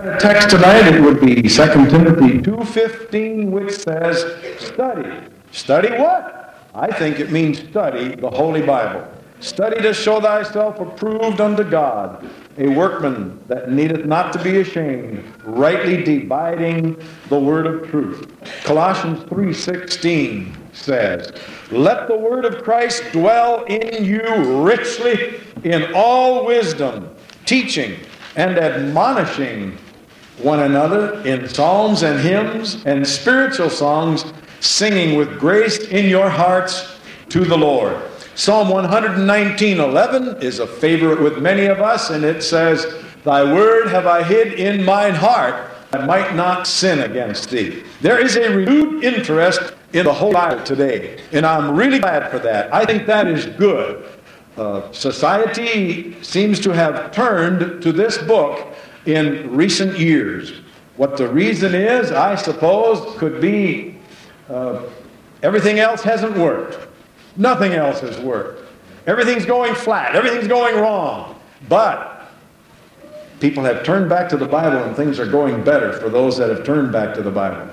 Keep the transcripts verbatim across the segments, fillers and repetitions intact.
A text tonight, it would be Second Timothy two fifteen, which says, study. Study what? I think it means study the Holy Bible. Study to show thyself approved unto God, a workman that needeth not to be ashamed, rightly dividing the word of truth. Colossians three sixteen says, let the word of Christ dwell in you richly in all wisdom, teaching and admonishing one another in psalms and hymns and spiritual songs, singing with grace in your hearts to the Lord. Psalm one nineteen eleven is a favorite with many of us, and it says, thy word have I hid in mine heart, I might not sin against thee. There is a renewed interest in the whole Bible today, and I'm really glad for that. I think that is good. Uh, society seems to have turned to this book in recent years. What the reason is, I suppose, could be uh, everything else hasn't worked. Nothing else has worked. Everything's going flat. Everything's going wrong. But people have turned back to the Bible, and things are going better for those that have turned back to the Bible.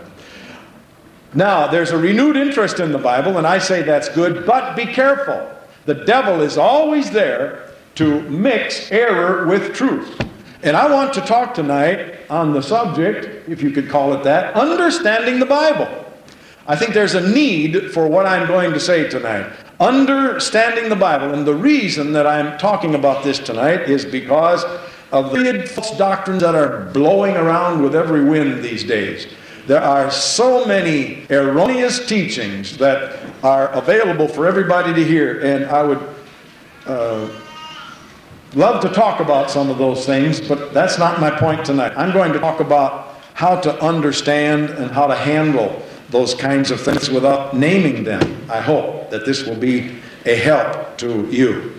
Now, there's a renewed interest in the Bible, and I say that's good, but be careful. The devil is always there to mix error with truth. And I want to talk tonight on the subject, if you could call it that, understanding the Bible. I think there's a need for what I'm going to say tonight. Understanding the Bible. And the reason that I'm talking about this tonight is because of the false doctrines that are blowing around with every wind these days. There are so many erroneous teachings that are available for everybody to hear, and I would uh, love to talk about some of those things, but that's not my point tonight. I'm going to talk about how to understand and how to handle those kinds of things without naming them. I hope that this will be a help to you.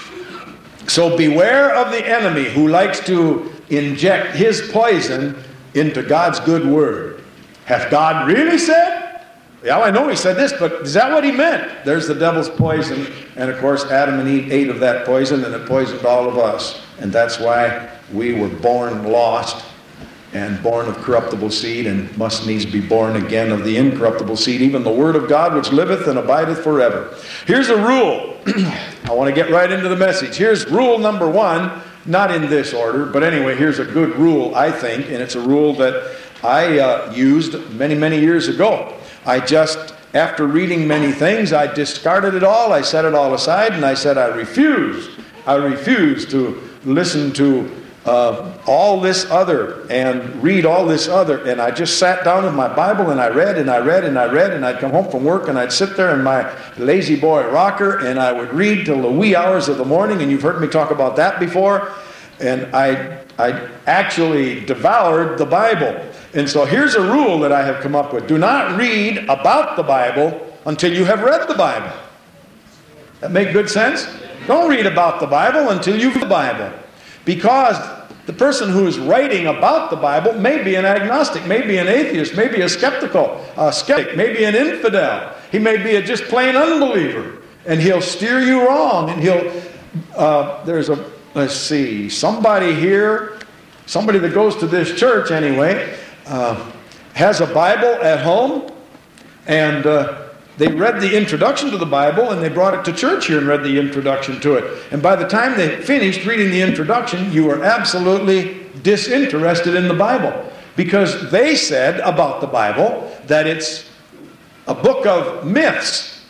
So beware of the enemy who likes to inject his poison into God's good word. Hath God really said? Yeah, I know he said this, but is that what he meant? There's the devil's poison, and of course Adam and Eve ate of that poison, and it poisoned all of us. And that's why we were born lost and born of corruptible seed, and must needs be born again of the incorruptible seed, even the word of God which liveth and abideth forever. Here's a rule. I want to get right into the message. Here's rule number one, not in this order, but anyway, here's a good rule, I think, and it's a rule that I uh, used many, many years ago. I just, after reading many things, I discarded it all, I set it all aside, and I said I refuse. I refuse to listen to uh, all this other and read all this other. And I just sat down with my Bible and I read and I read and I read, and I'd come home from work and I'd sit there in my lazy boy rocker and I would read till the wee hours of the morning, and you've heard me talk about that before. And I, I actually devoured the Bible. And so here's a rule that I have come up with. Do not read about the Bible until you have read the Bible. That make good sense? Don't read about the Bible until you've read the Bible. Because the person who is writing about the Bible may be an agnostic, may be an atheist, may be a skeptical, a skeptic, may be an infidel. He may be a just plain unbeliever. And he'll steer you wrong. And he'll, uh, there's a, let's see, somebody here, somebody that goes to this church anyway, Uh, has a Bible at home, and uh, they read the introduction to the Bible, and they brought it to church here and read the introduction to it. And by the time they finished reading the introduction, you were absolutely disinterested in the Bible, because they said about the Bible that it's a book of myths,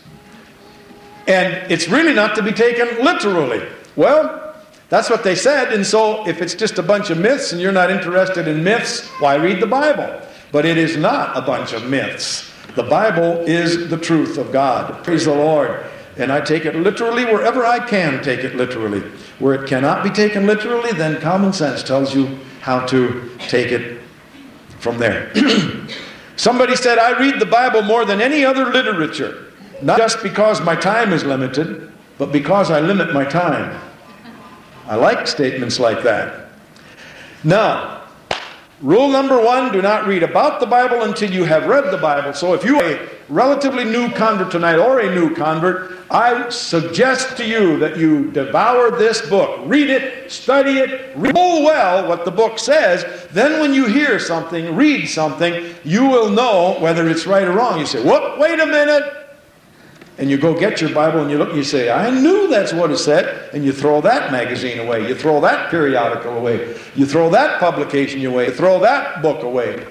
and it's really not to be taken literally. Well, that's what they said, and so if it's just a bunch of myths and you're not interested in myths, why read the Bible? But it is not a bunch of myths. The Bible is the truth of God. Praise the Lord. And I take it literally wherever I can take it literally. Where it cannot be taken literally, then common sense tells you how to take it from there. Somebody said, I read the Bible more than any other literature, not just because my time is limited, but because I limit my time. I like statements like that. Now, Rule number one, do not read about the Bible until you have read the Bible. So if you are a relatively new convert tonight or a new convert, I suggest to you that you devour this book. Read it, study it, read full well what the book says. Then when you hear something, read something, you will know whether it's right or wrong. You say, whoop, wait a minute. And you go get your Bible and you look and you say, I knew that's what it said. And you throw that magazine away. You throw that periodical away. You throw that publication away. You throw that book away.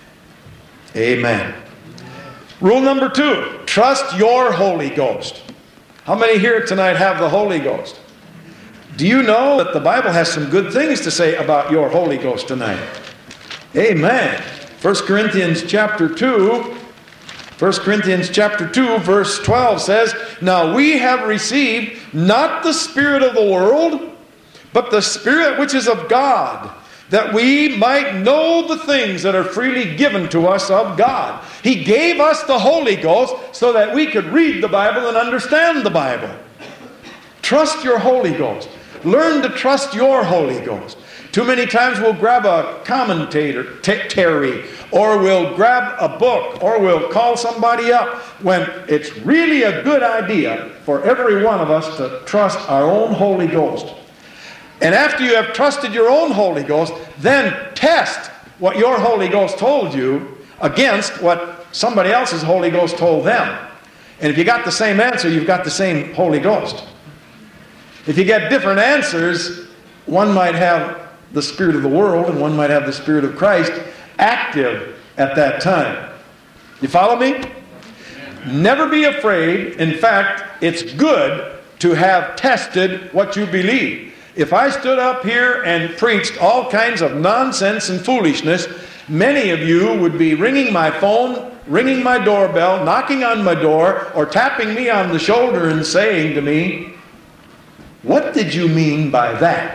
Amen. Rule number two, trust your Holy Ghost. How many here tonight have the Holy Ghost? Do you know that the Bible has some good things to say about your Holy Ghost tonight? Amen. First Corinthians chapter two. First Corinthians chapter two, verse twelve says, now we have received not the spirit of the world, but the Spirit which is of God, that we might know the things that are freely given to us of God. He gave us the Holy Ghost so that we could read the Bible and understand the Bible. Trust your Holy Ghost. Learn to trust your Holy Ghost. Too many times we'll grab a commentator, t- Terry, or we'll grab a book, or we'll call somebody up when it's really a good idea for every one of us to trust our own Holy Ghost. And after you have trusted your own Holy Ghost, then test what your Holy Ghost told you against what somebody else's Holy Ghost told them. And if you got the same answer, you've got the same Holy Ghost. If you get different answers, one might have the spirit of the world and one might have the Spirit of Christ active at that time. You follow me? Never be afraid. In fact, it's good to have tested what you believe. If I stood up here and preached all kinds of nonsense and foolishness, many of you would be ringing my phone, ringing my doorbell, knocking on my door, or tapping me on the shoulder and saying to me, what did you mean by that?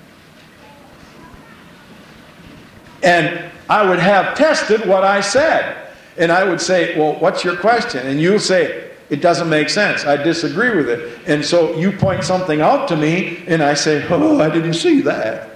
And I would have tested what I said. And I would say, well, what's your question? And you'll say, it doesn't make sense. I disagree with it. And so you point something out to me, and I say, oh, I didn't see that.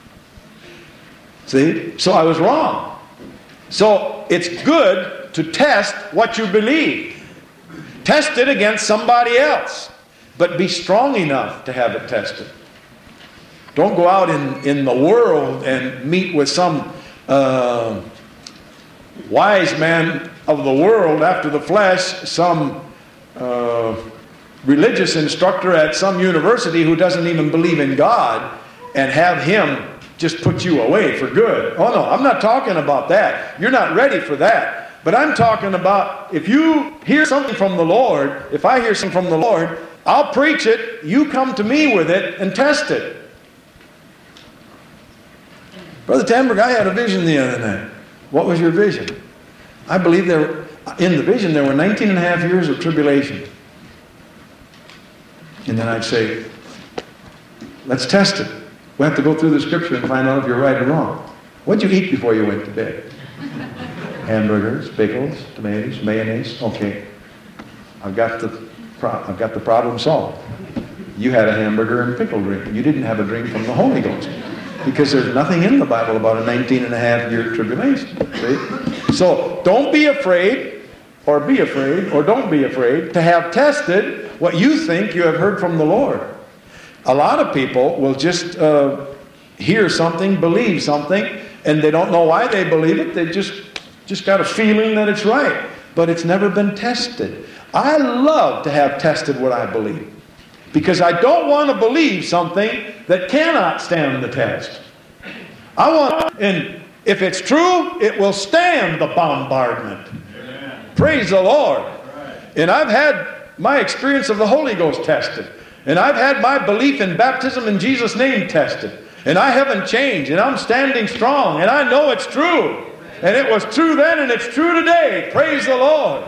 See? So I was wrong. So it's good to test what you believe. Test it against somebody else. But be strong enough to have it tested. Don't go out in, in the world and meet with some uh, wise man of the world after the flesh, some uh, religious instructor at some university who doesn't even believe in God, and have him just put you away for good. Oh no, I'm not talking about that. You're not ready for that. But I'm talking about if you hear something from the Lord, if I hear something from the Lord, I'll preach it, you come to me with it and test it. Brother Tamberg, I had a vision the other night. What was your vision? I believe there were, in the vision there were nineteen and a half years of tribulation. And then I'd say, let's test it. We have to go through the scripture and find out if you're right or wrong. What'd you eat before you went to bed? Hamburgers, pickles, tomatoes, mayonnaise. Okay. I've got the pro- I've got the problem solved. You had a hamburger and pickle drink. You didn't have a drink from the Holy Ghost. Because there's nothing in the Bible about a nineteen and a half year tribulation. See? So don't be afraid, or be afraid, or don't be afraid to have tested what you think you have heard from the Lord. A lot of people will just uh, hear something, believe something, and they don't know why they believe it. They just, just got a feeling that it's right. But it's never been tested. I love to have tested what I believe. Because I don't want to believe something that cannot stand the test. I want, and if it's true, it will stand the bombardment. Amen. Praise the Lord. Right. And I've had my experience of the Holy Ghost tested. And I've had my belief in baptism in Jesus' name tested. And I haven't changed. And I'm standing strong. And I know it's true. And it was true then and it's true today. Praise the Lord.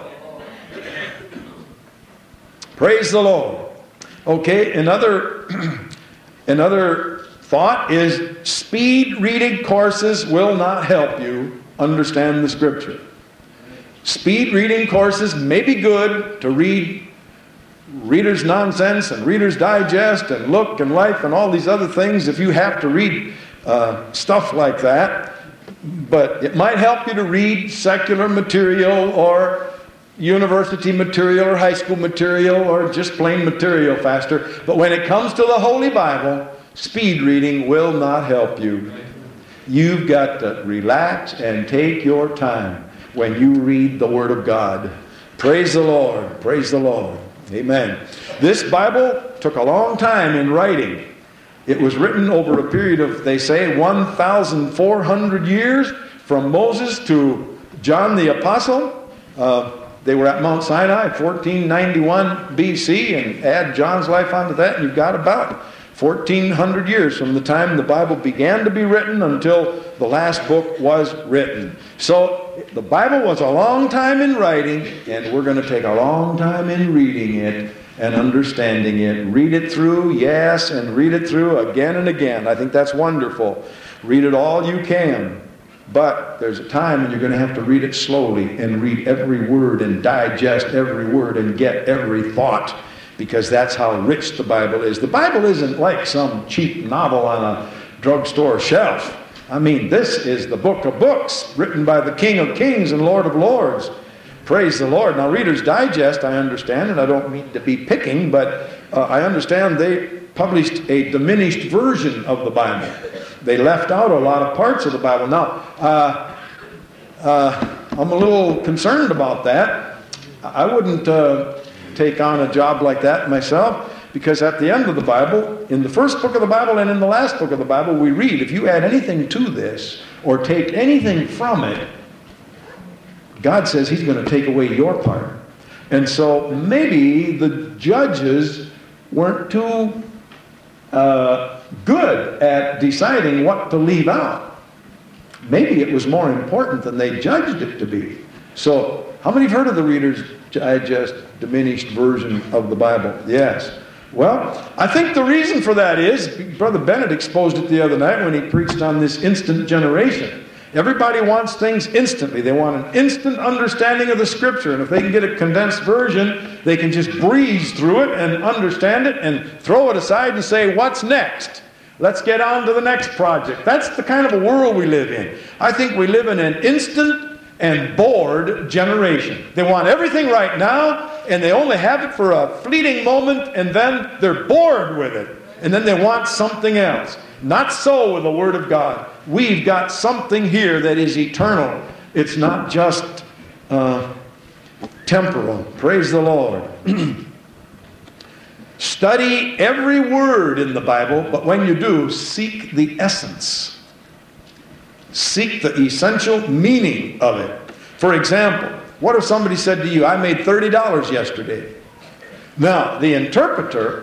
Praise the Lord. Okay, another, another thought is speed reading courses will not help you understand the Scripture. Speed reading courses may be good to read Reader's Nonsense and Reader's Digest and Look and Life and all these other things if you have to read uh, stuff like that. but it might help you to read secular material or university material or high school material or just plain material faster. But when it comes to the Holy Bible, speed reading will not help you. You've got to relax and take your time when you read the Word of God. Praise the Lord. Praise the Lord. Amen. This Bible took a long time in writing. It was written over a period of, they say, one thousand four hundred years from Moses to John the Apostle. Uh, they were at Mount Sinai, fourteen ninety-one B C, and add John's life onto that, and you've got about fourteen hundred years from the time the Bible began to be written until the last book was written. So the Bible was a long time in writing, and we're going to take a long time in reading it and understanding it. Read it through, yes, and read it through again and again. I think that's wonderful. Read it all you can. But there's a time when you're going to have to read it slowly and read every word and digest every word and get every thought, because that's how rich the Bible is. The Bible isn't like some cheap novel on a drugstore shelf. I mean, this is the book of books written by the King of Kings and Lord of Lords. Praise the Lord. Now, Reader's Digest, I understand, and I don't mean to be picking, but uh, I understand they published a diminished version of the Bible. They left out a lot of parts of the Bible. Now, uh, uh, I'm a little concerned about that. I wouldn't uh, take on a job like that myself, because at the end of the Bible, in the first book of the Bible and in the last book of the Bible, we read, if you add anything to this or take anything from it, God says He's going to take away your part. And so maybe the judges weren't too uh, good at deciding what to leave out. Maybe it was more important than they judged it to be. So, how many have heard of the Reader's Digest diminished version of the Bible? Yes. Well, I think the reason for that is, Brother Bennett exposed it the other night when he preached on this instant generation. Everybody wants things instantly. They want an instant understanding of the Scripture. And if they can get a condensed version, they can just breeze through it and understand it and throw it aside and say, what's next? Let's get on to the next project. That's the kind of a world we live in. I think we live in an instant and bored generation. They want everything right now, and they only have it for a fleeting moment, and then they're bored with it. And then they want something else. Not so with the Word of God. We've got something here that is eternal. It's not just uh, temporal. Praise the Lord. Study every word in the Bible, but when you do, seek the essence. Seek the essential meaning of it. For example, what if somebody said to you, I made thirty dollars yesterday? Now, the interpreter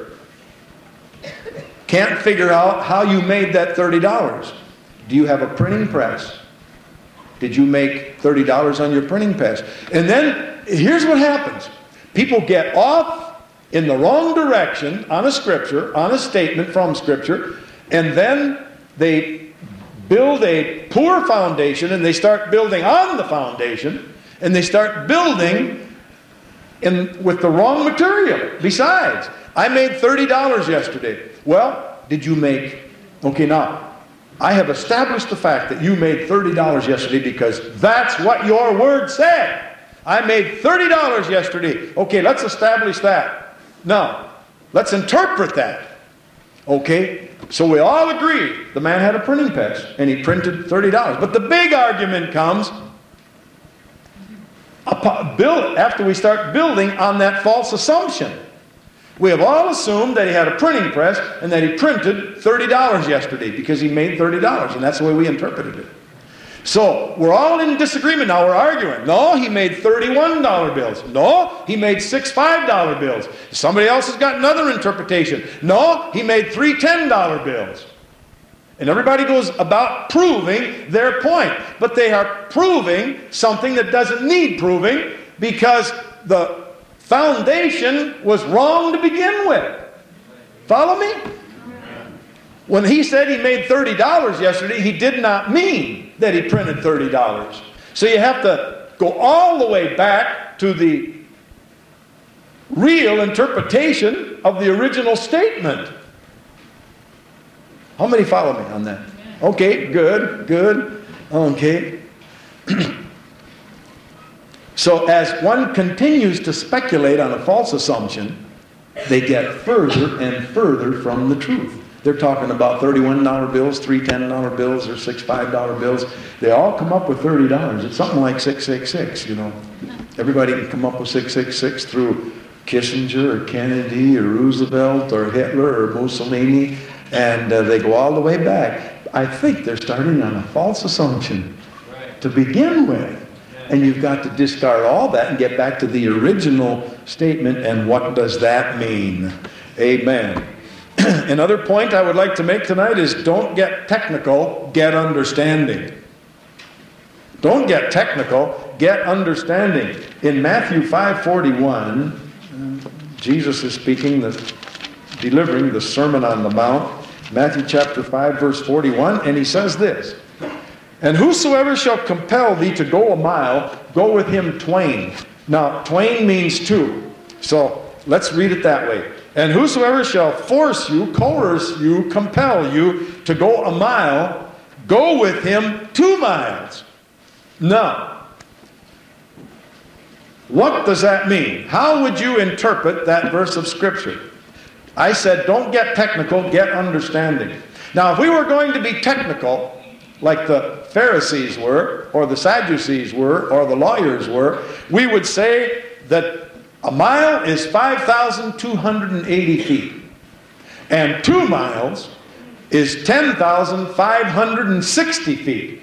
can't figure out how you made that thirty dollars. Do you have a printing press? Did you make thirty dollars on your printing press? And then, here's what happens. People get off in the wrong direction on a scripture, on a statement from Scripture, and then they build a poor foundation, and they start building on the foundation, and they start building in, with the wrong material. Besides, I made thirty dollars yesterday. Well, did you make... Okay, now, I have established the fact that you made thirty dollars yesterday because that's what your word said. I made thirty dollars yesterday. Okay, let's establish that. Now, let's interpret that. Okay, so we all agree the man had a printing press and he printed thirty dollars. But the big argument comes build, after we start building on that false assumption. We have all assumed that he had a printing press and that he printed thirty dollars yesterday because he made thirty dollars, and that's the way we interpreted it. So we're all in disagreement now. We're arguing. No, he made thirty-one dollar bills. No, he made six five dollar bills. Somebody else has got another interpretation. No, he made three ten dollar bills. And everybody goes about proving their point. But they are proving something that doesn't need proving because the foundation was wrong to begin with. Follow me? When he said he made thirty dollars yesterday, he did not mean that he printed thirty dollars. So you have to go all the way back to the real interpretation of the original statement. How many follow me on that? Okay, good, good. Okay? So as one continues to speculate on a false assumption, they get further and further from the truth. They're talking about thirty-one dollar bills, three ten dollar bills, or six five dollar bills. They all come up with thirty dollars. It's something like six six six, you know. Everybody can come up with six six six through Kissinger or Kennedy or Roosevelt or Hitler or Mussolini, and uh, they go all the way back. I think they're starting on a false assumption to begin with. And you've got to discard all that and get back to the original statement, and what does that mean? Amen. Another point I would like to make tonight is don't get technical, get understanding. Don't get technical, get understanding. In Matthew five forty-one, Jesus is speaking, the, delivering the Sermon on the Mount, Matthew chapter five, verse forty-one, and he says this, "And whosoever shall compel thee to go a mile, go with him twain." Now, twain means two. So, let's read it that way. "And whosoever shall force you, coerce you, compel you to go a mile, go with him two miles." Now, what does that mean? How would you interpret that verse of Scripture? I said, don't get technical, get understanding. Now, if we were going to be technical, like the Pharisees were, or the Sadducees were, or the lawyers were, we would say that a mile is five thousand two hundred eighty feet. And two miles is ten thousand five hundred sixty feet.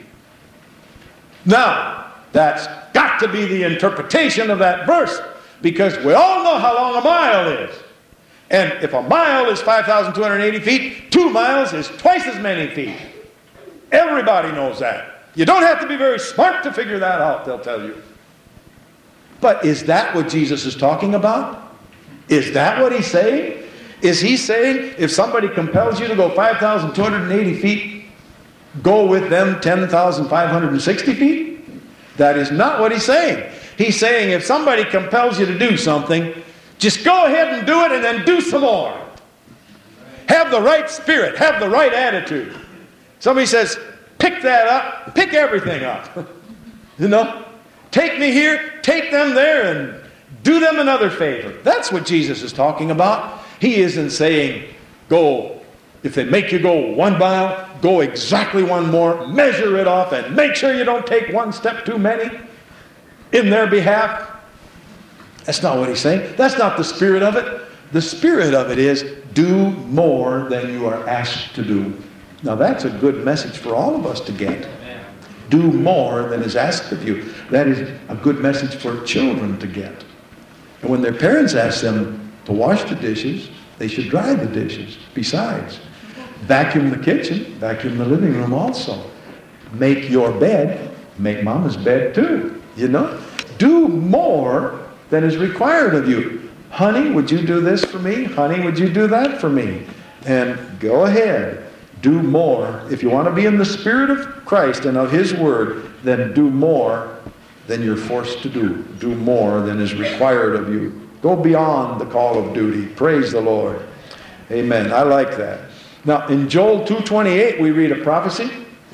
Now, that's got to be the interpretation of that verse, because we all know how long a mile is. And if a mile is five thousand two hundred eighty feet, two miles is twice as many feet. Everybody knows that. You don't have to be very smart to figure that out, they'll tell you. But is that what Jesus is talking about? Is that what he's saying? Is he saying if somebody compels you to go five thousand two hundred eighty feet, go with them ten thousand five hundred sixty feet? That is not what he's saying. He's saying if somebody compels you to do something, just go ahead and do it, and then do some more. Have the right spirit. Have the right attitude. Somebody says, pick that up. Pick everything up. You know? Take me here, take them there, and do them another favor. That's what Jesus is talking about. He isn't saying, go, if they make you go one mile, go exactly one more, measure it off, and make sure you don't take one step too many in their behalf. That's not what he's saying. That's not the spirit of it. The spirit of it is, do more than you are asked to do. Now that's a good message for all of us to get. Do more than is asked of you. That is a good message for children to get. And when their parents ask them to wash the dishes, they should dry the dishes. Besides, vacuum the kitchen, vacuum the living room also. Make your bed, make mama's bed too. You know? Do more than is required of you. Honey, would you do this for me? Honey, would you do that for me? And go ahead. Do more. If you want to be in the Spirit of Christ and of His Word, then do more than you're forced to do. Do more than is required of you. Go beyond the call of duty. Praise the Lord. Amen. I like that. Now, in Joel two twenty-eight, we read a prophecy.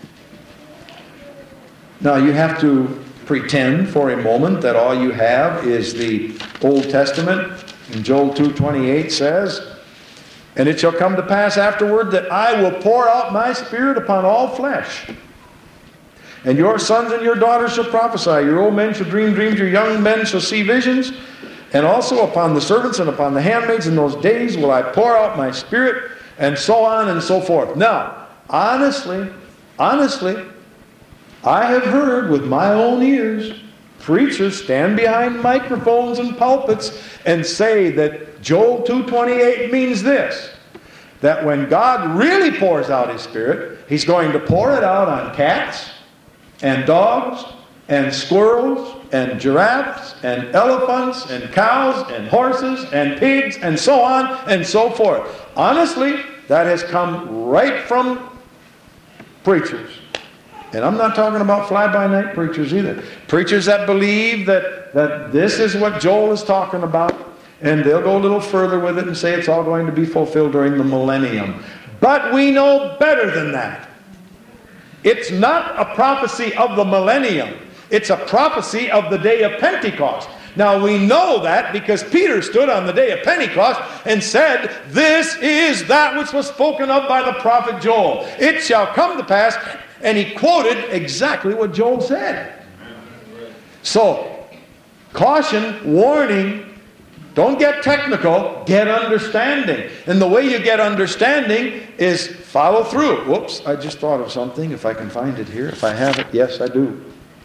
Now, you have to pretend for a moment that all you have is the Old Testament. And Joel two twenty-eight says, "And it shall come to pass afterward that I will pour out my Spirit upon all flesh. And your sons and your daughters shall prophesy. Your old men shall dream dreams. Your young men shall see visions. And also upon the servants and upon the handmaids in those days will I pour out my Spirit," and so on and so forth. Now, honestly, honestly, I have heard with my own ears preachers stand behind microphones and pulpits and say that Joel two twenty-eight means this, that when God really pours out His Spirit, He's going to pour it out on cats and dogs and squirrels and giraffes and elephants and cows and horses and pigs and so on and so forth. Honestly, that has come right from preachers. And I'm not talking about fly-by-night preachers either. Preachers that believe that, that this is what Joel is talking about, and they'll go a little further with it and say it's all going to be fulfilled during the millennium. But we know better than that. It's not a prophecy of the millennium. It's a prophecy of the day of Pentecost. Now we know that because Peter stood on the day of Pentecost and said, this is that which was spoken of by the prophet Joel. It shall come to pass. And he quoted exactly what Joel said. So, caution, warning, don't get technical, get understanding. And the way you get understanding is follow through. Whoops, I just thought of something. If I can find it here. If I have it, yes, I do.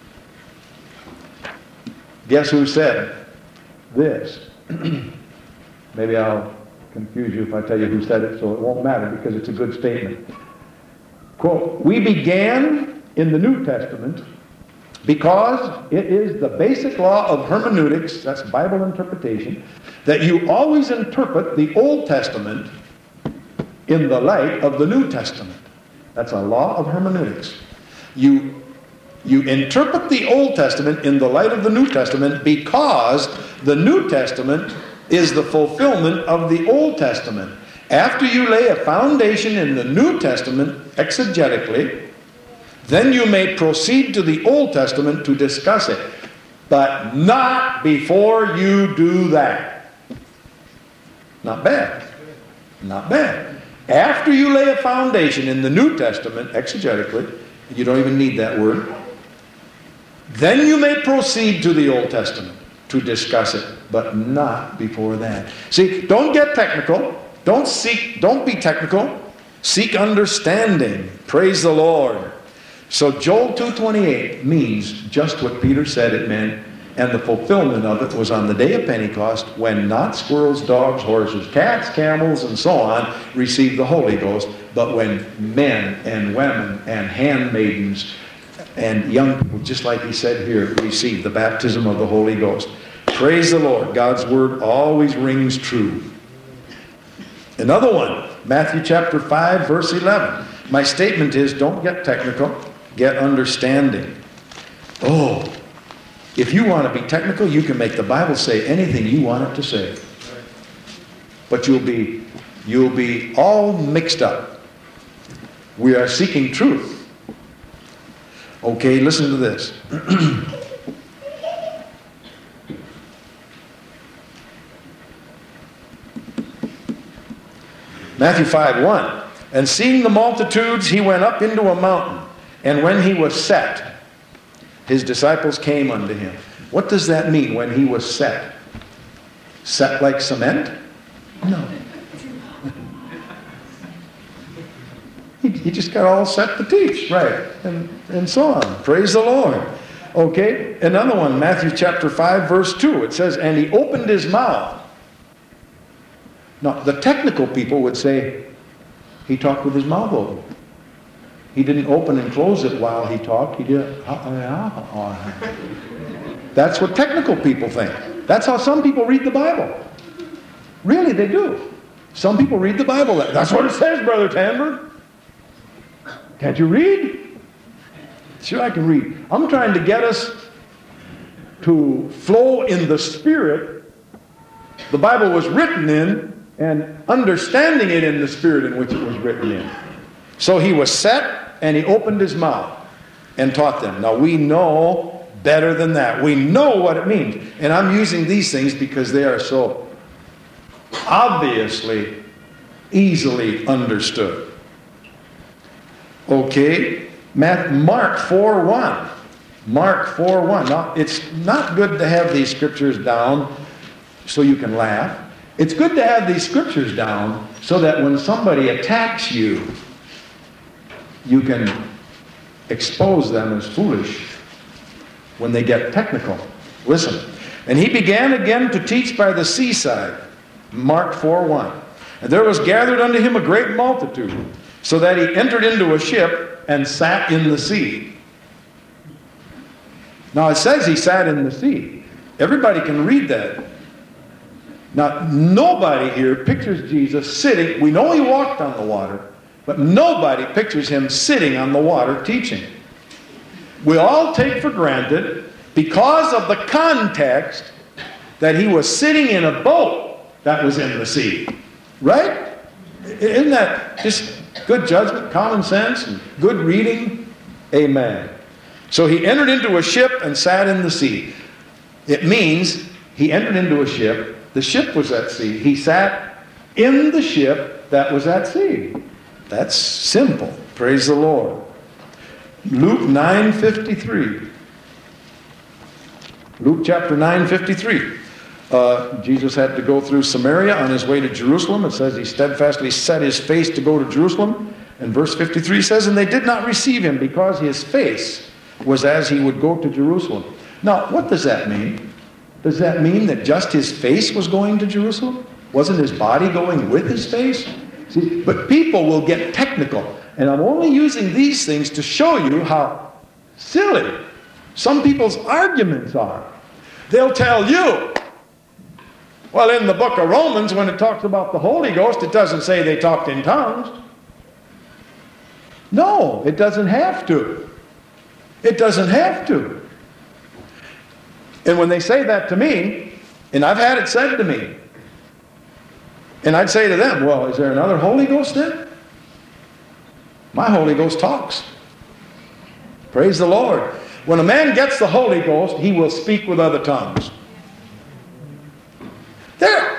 Guess who said this? Maybe I'll confuse you if I tell you who said it, so it won't matter because it's a good statement. Quote, we began in the New Testament because it is the basic law of hermeneutics, that's Bible interpretation, that you always interpret the Old Testament in the light of the New Testament. That's a law of hermeneutics. You You interpret the Old Testament in the light of the New Testament because the New Testament is the fulfillment of the Old Testament. After you lay a foundation in the New Testament exegetically, then you may proceed to the Old Testament to discuss it. But not before you do that. Not bad. Not bad. After you lay a foundation in the New Testament exegetically, you don't even need that word, then you may proceed to the Old Testament to discuss it, but not before that. See, don't get technical. Don't seek, don't be technical. Seek understanding. Praise the Lord. So Joel two twenty-eight means just what Peter said it meant, and the fulfillment of it was on the day of Pentecost when not squirrels, dogs, horses, cats, camels, and so on received the Holy Ghost, but when men and women and handmaidens and young people, just like he said here, receive the baptism of the Holy Ghost. Praise the Lord. God's word always rings true. Another one, Matthew chapter five, verse eleven. My statement is, don't get technical, get understanding. Oh, if you want to be technical, you can make the Bible say anything you want it to say. But you'll be, you'll be all mixed up. We are seeking truth. Okay, listen to this. Matthew five one. And seeing the multitudes, he went up into a mountain. And when he was set, his disciples came unto him. What does that mean, when he was set? Set like cement? No. He, he just got all set to teach, right? And, and so on. Praise the Lord. Okay, another one, Matthew chapter five, verse two. It says, and he opened his mouth. Now, the technical people would say, he talked with his mouth open. He didn't open and close it while he talked. He did. That's what technical people think. That's how some people read the Bible. Really, they do. Some people read the Bible. That's what it says, Brother Tanberg. Can't you read? Sure, I can read. I'm trying to get us to flow in the Spirit the Bible was written in, and understanding it in the spirit in which it was written in. So he was set, and he opened his mouth and taught them. Now we know better than that. We know what it means. And I'm using these things because they are so obviously easily understood. Okay, Mark four one. Mark four one. Now, it's not good to have these scriptures down so you can laugh. It's good to have these scriptures down so that when somebody attacks you, you can expose them as foolish when they get technical. Listen. And he began again to teach by the seaside. Mark four one. And there was gathered unto him a great multitude, so that he entered into a ship and sat in the sea. Now it says he sat in the sea. Everybody can read that. Now, nobody here pictures Jesus sitting. We know he walked on the water, but nobody pictures him sitting on the water teaching. We all take for granted, because of the context, that he was sitting in a boat that was in the sea. Right? Isn't that just good judgment, common sense, and good reading? Amen. So he entered into a ship and sat in the sea. It means he entered into a ship. The ship was at sea. He sat in the ship that was at sea. That's simple. Praise the Lord. Luke nine fifty-three. Luke chapter nine fifty-three. Uh, Jesus had to go through Samaria on his way to Jerusalem. It says he steadfastly set his face to go to Jerusalem. And verse fifty-three says, and they did not receive him because his face was as he would go to Jerusalem. Now, what does that mean? Does that mean that just his face was going to Jerusalem? Wasn't his body going with his face? See, but people will get technical. And I'm only using these things to show you how silly some people's arguments are. They'll tell you, well, in the book of Romans, when it talks about the Holy Ghost, it doesn't say they talked in tongues. No, it doesn't have to. It doesn't have to. And when they say that to me, and I've had it said to me, and I'd say to them, well, is there another Holy Ghost then? My Holy Ghost talks. Praise the Lord. When a man gets the Holy Ghost, he will speak with other tongues. There,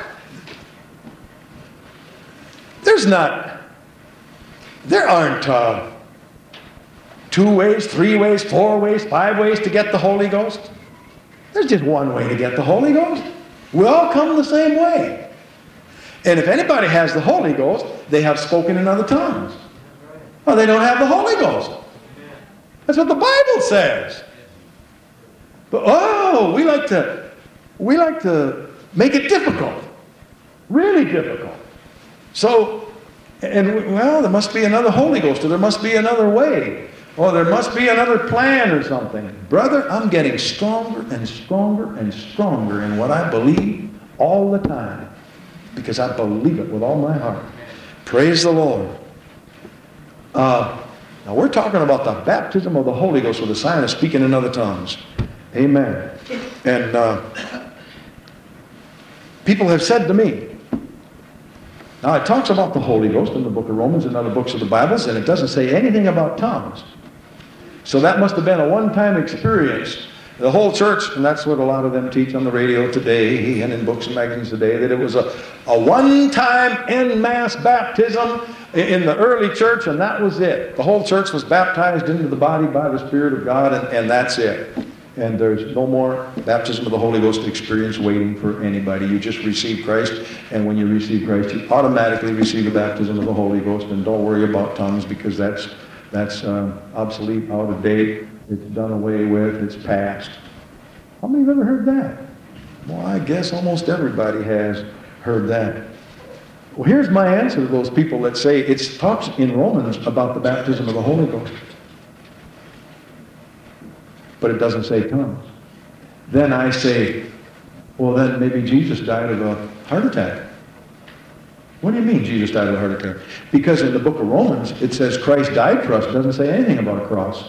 there's not, there aren't uh, two ways, three ways, four ways, five ways to get the Holy Ghost. There's just one way to get the Holy Ghost. We all come the same way. And if anybody has the Holy Ghost, they have spoken in other tongues. Well, they don't have the Holy Ghost. That's what the Bible says. But oh, we like to, we like to make it difficult, really difficult. So, and well, there must be another Holy Ghost, or there must be another way, or there must be another plan or something. Brother, I'm getting stronger and stronger and stronger in what I believe all the time, because I believe it with all my heart. Praise the Lord. Uh, now we're talking about the baptism of the Holy Ghost with the sign of speaking in other tongues. Amen. And uh, people have said to me, now it talks about the Holy Ghost in the book of Romans and other books of the Bibles, and it doesn't say anything about tongues. So that must have been a one-time experience. The whole church, and that's what a lot of them teach on the radio today and in books and magazines today, that it was a, a one-time en masse baptism in the early church, and that was it. The whole church was baptized into the body by the Spirit of God, and, and that's it. And there's no more baptism of the Holy Ghost experience waiting for anybody. You just receive Christ, and when you receive Christ, you automatically receive the baptism of the Holy Ghost, and don't worry about tongues, because that's that's uh, obsolete, out of date. It's done away with. It's past. How many have ever heard that? Well, I guess almost everybody has heard that. Well, here's my answer to those people that say it talks in Romans about the baptism of the Holy Ghost, but it doesn't say tongues. Then I say, well, then maybe Jesus died of a heart attack. What do you mean Jesus died of a heart attack? Because in the book of Romans, it says Christ died for us. It doesn't say anything about a cross.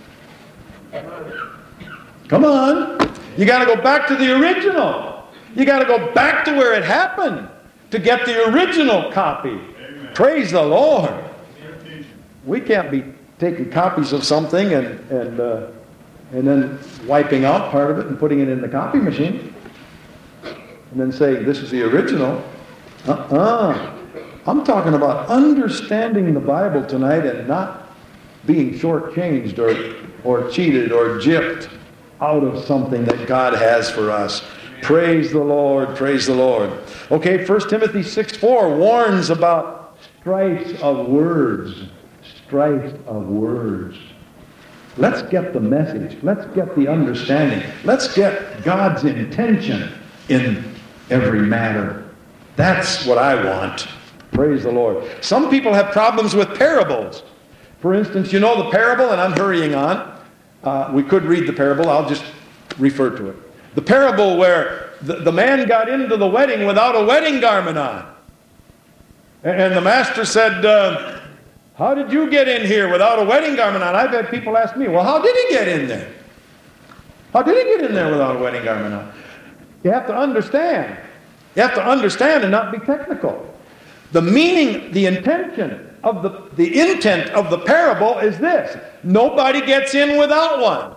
Come on. You got to go back to the original. You got to go back to where it happened to get the original copy. Amen. Praise the Lord. We can't be taking copies of something and and uh, and then wiping out part of it and putting it in the copy machine and then saying this is the original. Uh-uh. I'm talking about understanding the Bible tonight and not being shortchanged or or cheated or gypped out of something that God has for us. Praise the Lord, praise the Lord. Okay, First Timothy six four warns about strife of words. Strife of words. Let's get the message. Let's get the understanding. Let's get God's intention in every matter. That's what I want. Praise the Lord. Some people have problems with parables. For instance, you know the parable, and I'm hurrying on. Uh, we could read the parable. I'll just refer to it. The parable where the, the man got into the wedding without a wedding garment on. And, and the master said, uh, how did you get in here without a wedding garment on? I've had people ask me, well, how did he get in there? How did he get in there without a wedding garment on? You have to understand. You have to understand and not be technical. The meaning, the intention of the, the intent of the parable is this. nobody gets in without one.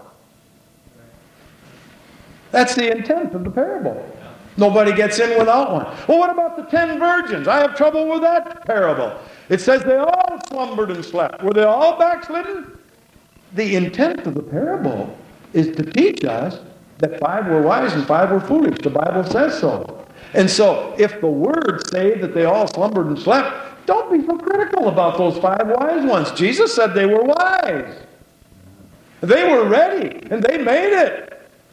That's the intent of the parable. Nobody gets in without one. Well, what about the ten virgins? I have trouble with that parable. It says they all slumbered and slept. Were they all backslidden? The intent of the parable is to teach us that five were wise and five were foolish. The Bible says so. And so, if the words say that they all slumbered and slept, don't be so critical about those five wise ones. Jesus said they were wise. They were ready, and they made it.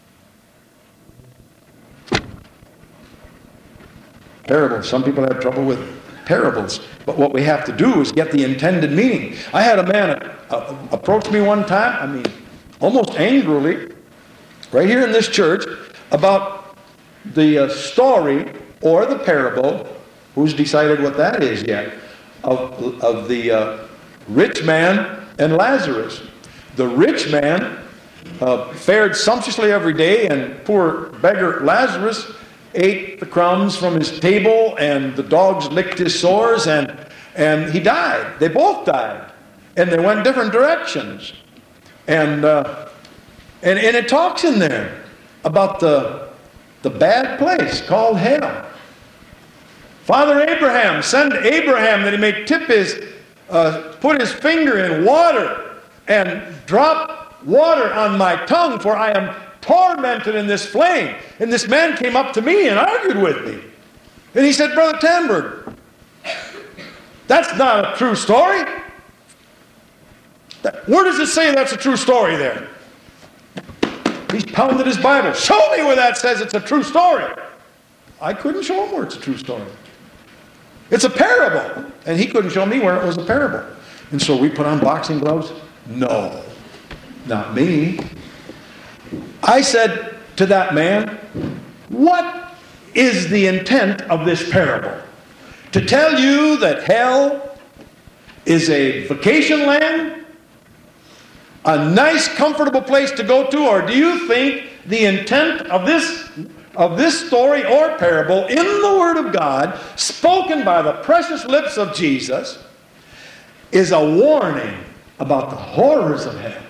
Parables. Some people have trouble with parables. But what we have to do is get the intended meaning. I had a man uh, approach me one time, I mean, almost angrily, right here in this church, about the uh, story or the parable, who's decided what that is yet, of, of the uh, rich man and Lazarus. The rich man uh, fared sumptuously every day, and poor beggar Lazarus ate the crumbs from his table, and the dogs licked his sores, and, and he died. They both died. And they went different directions. And, uh, and, and it talks in there about the, the bad place called hell. Father Abraham, send Abraham that he may tip his, uh, put his finger in water and drop water on my tongue, for I am tormented in this flame. And this man came up to me and argued with me. And he said, Brother Tamberg, that's not a true story. That, where does it say that's a true story there? He's pounded his Bible. Show me where that says it's a true story. I couldn't show him where it's a true story. It's a parable. And he couldn't show me where it was a parable. And so we put on boxing gloves. No, not me. I said to that man, what is the intent of this parable? To tell you that hell is a vacation land? A nice, comfortable place to go to? Or do you think the intent of this, of this story or parable in the Word of God, spoken by the precious lips of Jesus, is a warning about the horrors of hell?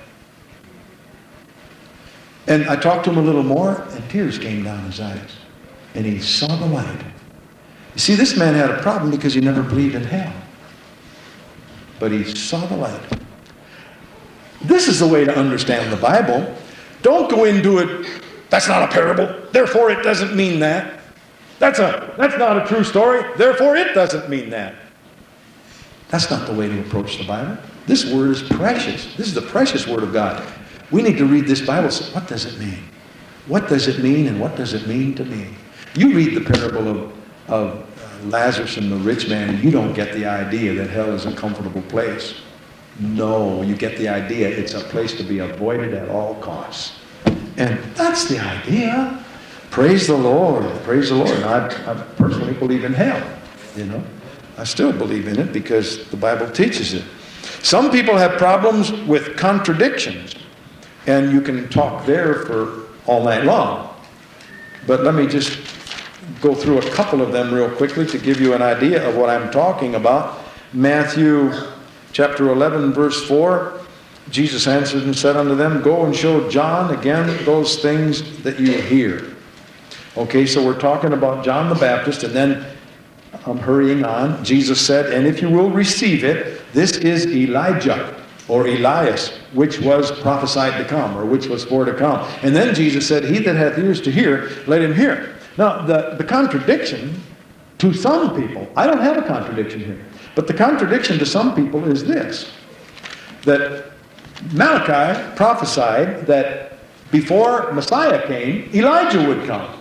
And I talked to him a little more, and tears came down his eyes. And he saw the light. You see, this man had a problem because he never believed in hell. But he saw the light. This is the way to understand the Bible. Don't go into it, that's not a parable, therefore it doesn't mean that. That's, a, that's not a true story, therefore it doesn't mean that. That's not the way to approach the Bible. This word is precious. This is the precious Word of God. We need to read this Bible and say, what does it mean? What does it mean, and what does it mean to me? You read the parable of, of Lazarus and the rich man, and you don't get the idea that hell is a comfortable place. No, you get the idea it's a place to be avoided at all costs. And that's the idea. Praise the Lord. Praise the Lord. I, I personally believe in hell. You know, I still believe in it because the Bible teaches it. Some people have problems with contradictions. And you can talk there for all night long. But let me just go through a couple of them real quickly to give you an idea of what I'm talking about. Matthew chapter eleven, verse four. Jesus answered and said unto them, Go and show John again those things that you hear. Okay, so we're talking about John the Baptist, and then I'm hurrying on. Jesus said, And if you will receive it, this is Elijah, or Elias, which was prophesied to come, or which was for to come. And then Jesus said, He that hath ears to hear, let him hear. Now, the, the contradiction to some people, I don't have a contradiction here, but the contradiction to some people is this, that Malachi prophesied that before Messiah came, Elijah would come.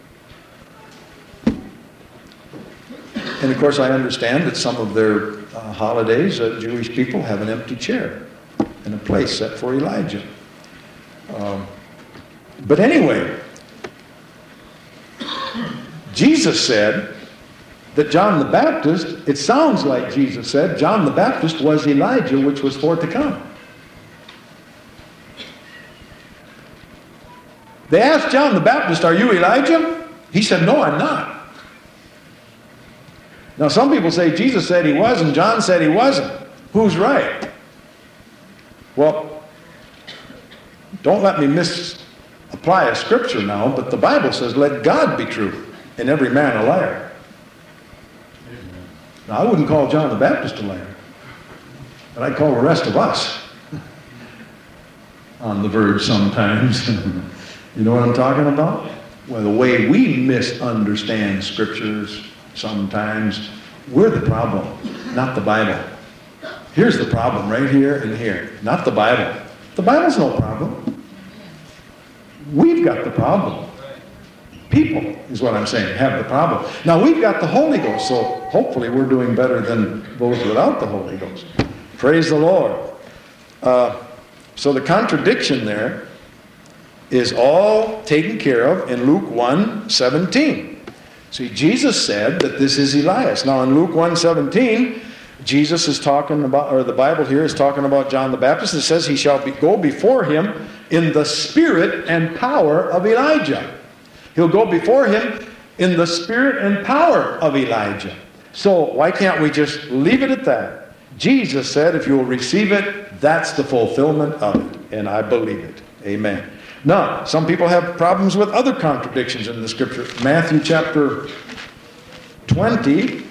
And of course, I understand that some of their uh, holidays, uh, Jewish people have an empty chair and a place set for Elijah. Um, but anyway, Jesus said that John the Baptist, it sounds like Jesus said, John the Baptist was Elijah, which was for to come. They asked John the Baptist, Are you Elijah? He said, No, I'm not. Now, some people say Jesus said he was, and John said he wasn't. Who's right? Well, don't let me misapply a scripture now, but the Bible says, let God be true and every man a liar. Now, I wouldn't call John the Baptist a liar, but I'd call the rest of us on the verge sometimes. You know what I'm talking about? Well, the way we misunderstand scriptures sometimes, we're the problem, not the Bible. Here's the problem right here and here, not the Bible. The Bible's no problem. We've got the problem. People, is what I'm saying, have the problem. Now, we've got the Holy Ghost, so hopefully we're doing better than those without the Holy Ghost. Praise the Lord. Uh, so the contradiction there is all taken care of in Luke one seventeen. See, Jesus said that this is Elias. Now, in Luke one seventeen, Jesus is talking about, or the Bible here is talking about John the Baptist. It says he shall be, go before him in the spirit and power of Elijah. He'll go before him in the spirit and power of Elijah. So why can't we just leave it at that? Jesus said if you'll receive it, that's the fulfillment of it. And I believe it. Amen. Now, some people have problems with other contradictions in the scripture. Matthew chapter twenty.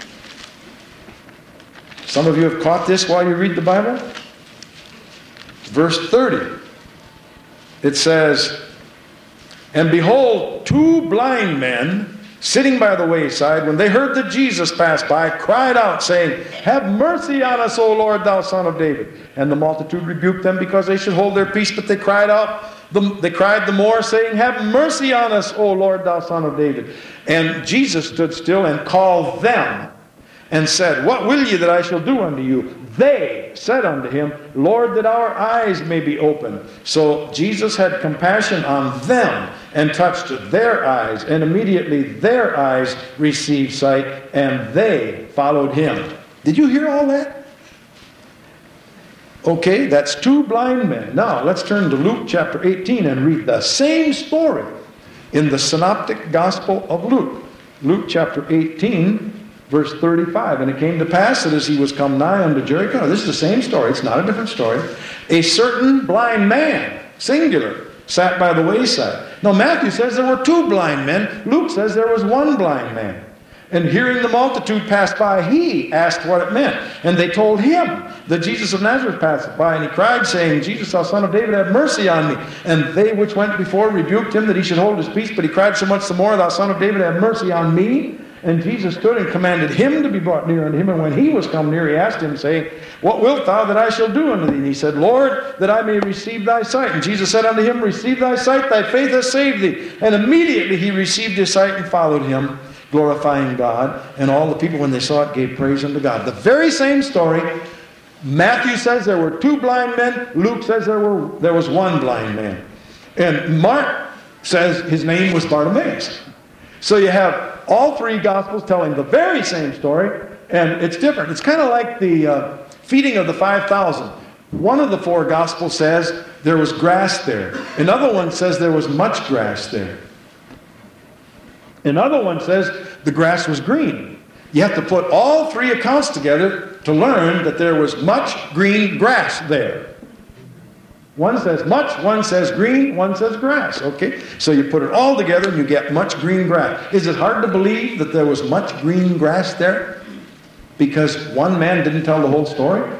Some of you have caught this while you read the Bible. Verse thirty. It says, and behold, two blind men sitting by the wayside, when they heard that Jesus passed by, cried out, saying, have mercy on us, O Lord, thou Son of David. And the multitude rebuked them because they should hold their peace, but they cried out, the, they cried the more, saying, have mercy on us, O Lord, thou Son of David. And Jesus stood still and called them, and said, what will ye that I shall do unto you? They said unto him, Lord, that our eyes may be opened. So Jesus had compassion on them and touched their eyes, and immediately their eyes received sight, and they followed him. Did you hear all that? Okay, that's two blind men. Now, let's turn to Luke chapter eighteen and read the same story in the Synoptic Gospel of Luke. Luke chapter eighteen, verse thirty-five. And it came to pass that as he was come nigh unto Jericho, this is the same story, it's not a different story, a certain blind man, singular, sat by the wayside. Now Matthew says there were two blind men. Luke says there was one blind man. And hearing the multitude pass by, he asked what it meant. And they told him that Jesus of Nazareth passed by. And he cried, saying, Jesus, thou Son of David, have mercy on me. And they which went before rebuked him that he should hold his peace. But he cried so much the more, thou Son of David, have mercy on me. And Jesus stood and commanded him to be brought near unto him. And when he was come near, he asked him, saying, what wilt thou that I shall do unto thee? And he said, Lord, that I may receive thy sight. And Jesus said unto him, receive thy sight, thy faith has saved thee. And immediately he received his sight and followed him, glorifying God. And all the people, when they saw it, gave praise unto God. The very same story. Matthew says there were two blind men. Luke says there were there was one blind man. And Mark says his name was Bartimaeus. So you have all three Gospels telling the very same story, and it's different. It's kind of like the uh, feeding of the five thousand. One of the four Gospels says there was grass there. Another one says there was much grass there. Another one says the grass was green. You have to put all three accounts together to learn that there was much green grass there. One says much, one says green, one says grass. Okay? So you put it all together and you get much green grass. Is it hard to believe that there was much green grass there? Because one man didn't tell the whole story?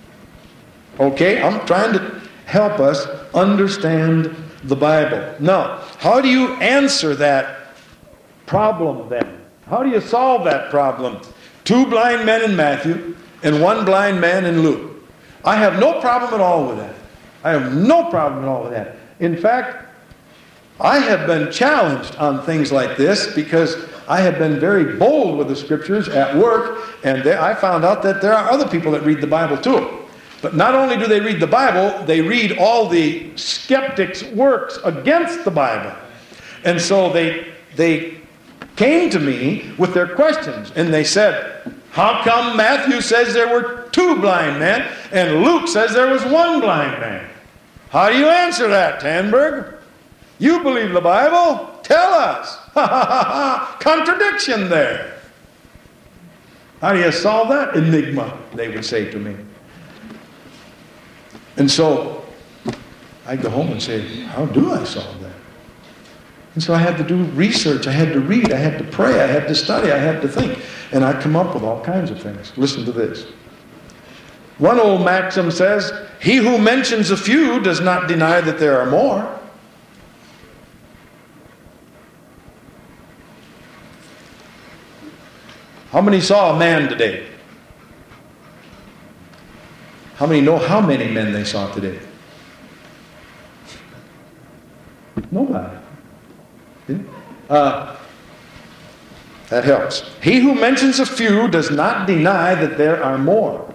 Okay? I'm trying to help us understand the Bible. Now, how do you answer that problem then? How do you solve that problem? Two blind men in Matthew and one blind man in Luke. I have no problem at all with that. I have no problem at all with that. In fact, I have been challenged on things like this because I have been very bold with the scriptures at work, and they, I found out that there are other people that read the Bible too. But not only do they read the Bible, they read all the skeptics' works against the Bible. And so they, they came to me with their questions, and they said, how come Matthew says there were two blind men and Luke says there was one blind man? How do you answer that, Tanberg? You believe the Bible? Tell us. Ha ha ha ha. Contradiction there. How do you solve that enigma, they would say to me. And so, I'd go home and say, how do I solve that? And so I had to do research, I had to read, I had to pray, I had to study, I had to think. And I'd come up with all kinds of things. Listen to this. One old maxim says, he who mentions a few does not deny that there are more. How many saw a man today? How many know how many men they saw today? Nobody. Uh, that helps. He who mentions a few does not deny that there are more.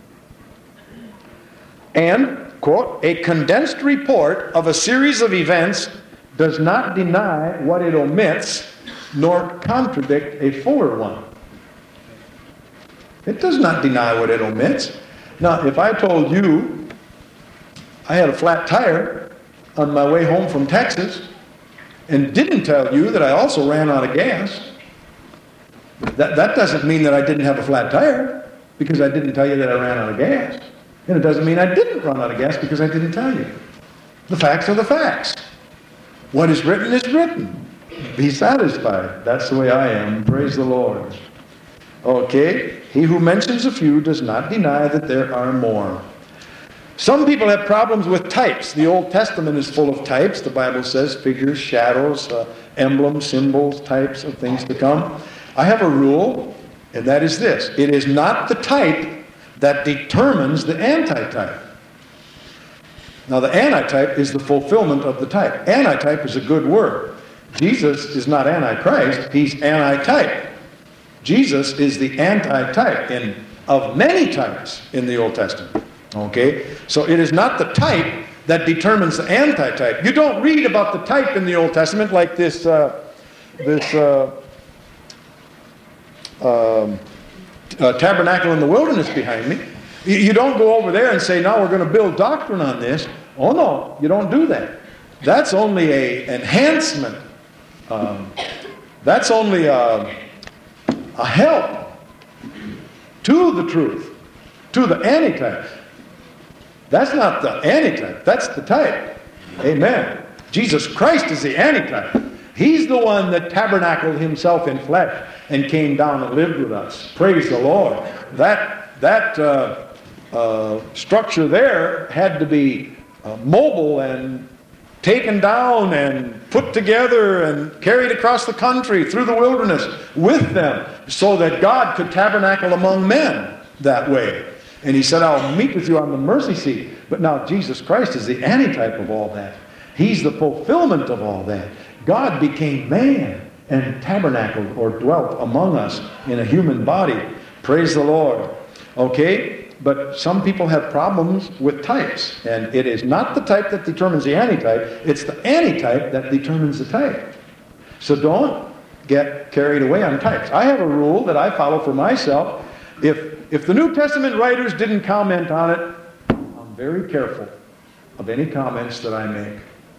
And, quote, a condensed report of a series of events does not deny what it omits, nor contradict a fuller one. It does not deny what it omits. Now, if I told you I had a flat tire on my way home from Texas and didn't tell you that I also ran out of gas, that, that doesn't mean that I didn't have a flat tire because I didn't tell you that I ran out of gas. And it doesn't mean I didn't run out of gas because I didn't tell you. The facts are the facts. What is written is written. Be satisfied. That's the way I am. Praise the Lord. Okay? He who mentions a few does not deny that there are more. Some people have problems with types. The Old Testament is full of types. The Bible says figures, shadows, uh, emblems, symbols, types of things to come. I have a rule, and that is this. It is not the type that determines the antitype. Now, the antitype is the fulfillment of the type. Antitype is a good word. Jesus is not antichrist. He's antitype. Jesus is the antitype in, of many types in the Old Testament. Okay? So it is not the type that determines the antitype. You don't read about the type in the Old Testament like this, uh, this uh, um, uh, tabernacle in the wilderness behind me. You, you don't go over there and say, now we're going to build doctrine on this. Oh no, you don't do that. That's only a enhancement. Um, that's only a, a help to the truth, to the antitype. That's not the antitype, that's the type. Amen. Jesus Christ is the antitype. He's the one that tabernacled himself in flesh and came down and lived with us. Praise the Lord. That, that uh, uh, structure there had to be uh, mobile and taken down and put together and carried across the country through the wilderness with them so that God could tabernacle among men that way. And he said, I'll meet with you on the mercy seat. But now Jesus Christ is the antitype of all that. He's the fulfillment of all that. God became man and tabernacled or dwelt among us in a human body. Praise the Lord. Okay? But some people have problems with types. And it is not the type that determines the antitype. It's the antitype that determines the type. So don't get carried away on types. I have a rule that I follow for myself. If If the New Testament writers didn't comment on it, I'm very careful of any comments that I make.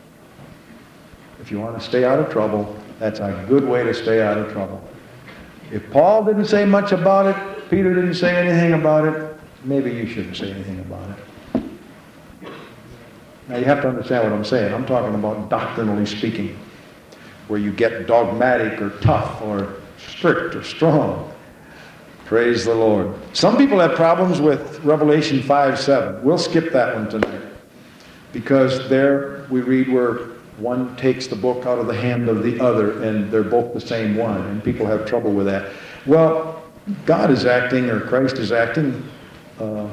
If you want to stay out of trouble, that's a good way to stay out of trouble. If Paul didn't say much about it, Peter didn't say anything about it, maybe you shouldn't say anything about it. Now you have to understand what I'm saying. I'm talking about doctrinally speaking, where you get dogmatic or tough or strict or strong. Praise the Lord. Some people have problems with Revelation five seven. We'll skip that one tonight. Because there we read where one takes the book out of the hand of the other and they're both the same one. And people have trouble with that. Well, God is acting, or Christ is acting uh,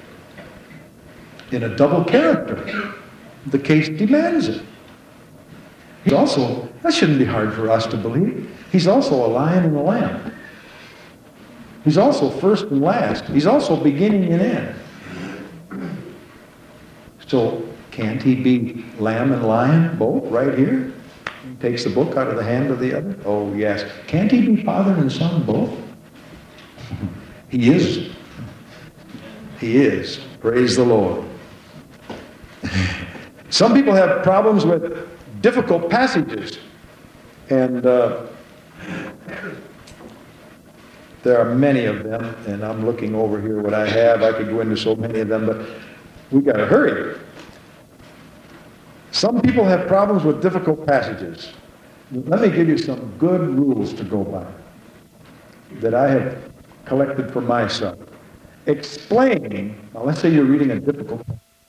in a double character. The case demands it. He's also, that shouldn't be hard for us to believe, he's also a lion and a lamb. He's also first and last. He's also beginning and end. So, can't he be lamb and lion both right here? He takes the book out of the hand of the other? Oh, yes. Can't he be father and son both? He is. He is. Praise the Lord. Some people have problems with difficult passages. And uh, there are many of them, and I'm looking over here what I have. I could go into so many of them, but we got to hurry. Some people have problems with difficult passages. Let me give you some good rules to go by that I have collected for myself. Explaining, now let's say you're reading a difficult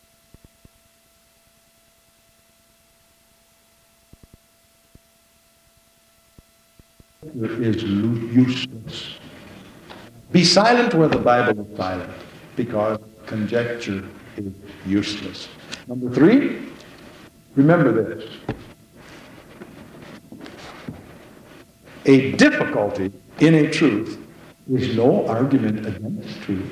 is useless. Be silent where the Bible is silent, because conjecture is useless. Number three, remember this. A difficulty in a truth is no argument against truth.